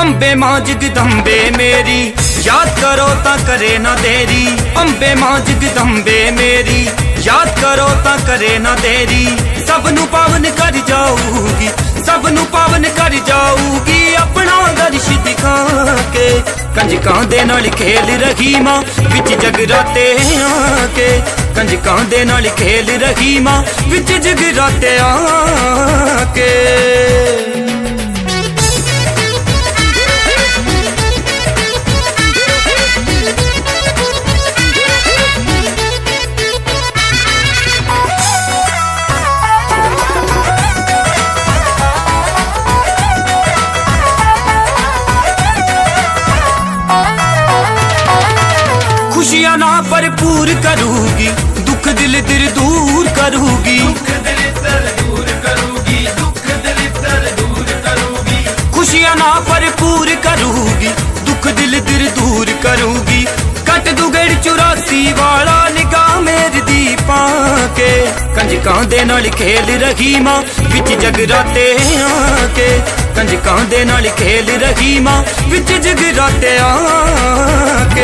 अंबे मां जगदम्बे मेरी याद करो ता करे ना देरी। अंबे मां जगदम्बे मेरी याद करो ता करे ना देरी। सबनू पावन कर जाऊगी, सबनू पावन कर जाऊगी अपना दर्श दिखा के। कंजकां दे नाल खेल रही मां विच जगराते आके। कंजकां दे नाल खेल रही मां विच जगराते आके। खुशियां ना भरपूर करूगी, दुख दिल दूर करूगी। खुशियां ना भरपूर करूगी, दुख दिल दूर करूगी। कट दू गेड़ 84 वाला निगाह मेरी दी पाके। कंजकां दे नाल खेल रही मां विच जगराते आके। कंजकां दे नाल खेल रही मां विच जगराते आके।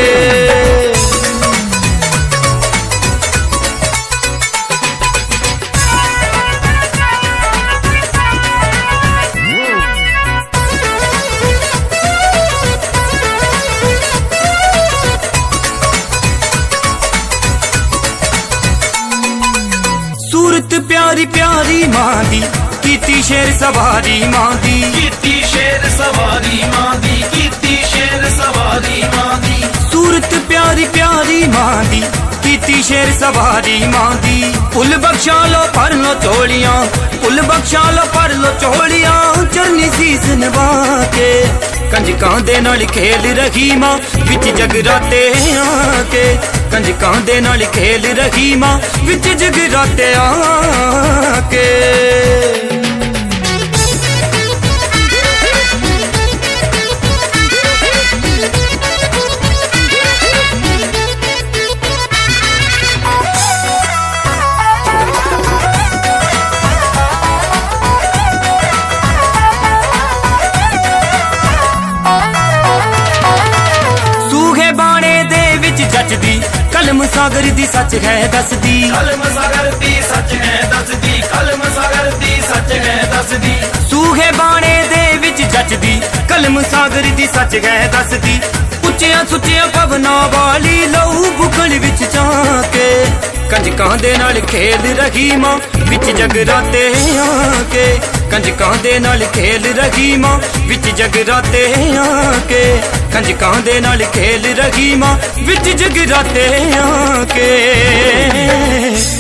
सूरत प्यारी प्यारी मां दी कीती शेर सवारी मां दी। कीती शेर सवारी मां दी, कीती शेर सवारी मां दी। सूरत प्यारी प्यारी मां दी कीती शेर सवारी मां दी। फुल बख्शा लो भर लो चोलियां, फुल बख्शा लो भर लो चोलियां चरनी सीस नवा के। कंजकां दे नाल खेल रही मां विच जगराते आके। कंजकां दे नाल खेल रही मां विच जगराते आके। जचदी कलम सागर दी सच है दसदी। कलम सागर दी सच है दसदी, कलम सागर दी सच है दसदी। सूहे बाणे दे विच जचदी कलम सागर दी सच है दसदी। उच्चियां सुच्चियां पवना वाली लहू बुखल विच झाके। कंजकां दे नाल खेल रही मां विच जगराते आके। कंजकां दे नाल खेल रही मां विच जगराते आके। कंजकां दे नाल खेल रही मां विच जगराते आके।